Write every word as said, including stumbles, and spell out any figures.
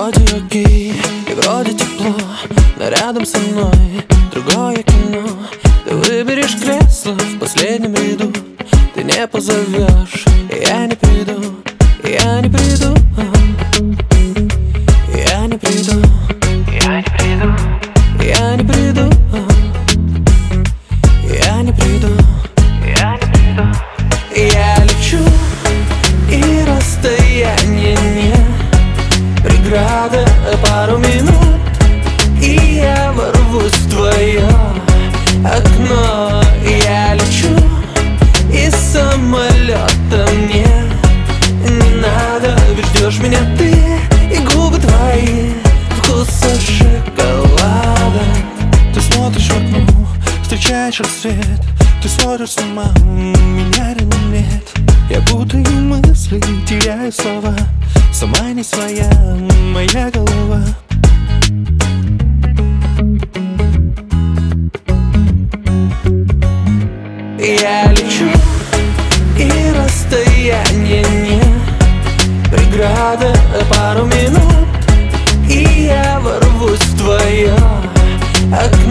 Вроде окей, и вроде тепло, но рядом со мной другое кино. Ты выберешь кресло в последнем ряду, ты не позовешь, и я не приду, и я не приду, и я не приду, Я не приду, и я не приду, и я не приду, я не приду. я лечу, и расстояние не преграда. Пару минут, и я ворвусь в твое окно. Я лечу из самолета, мне не надо, ведь ждешь меня ты и губы твои вкуса шоколада. Ты смотришь в окно, встречаешь рассвет, ты смотришь сама, меня рядом нет. Я путаю мысли, теряю слова, сама не своя моя голова. Я лечу, и расстояние не преграда. Пару минут, и я ворвусь в твое окно.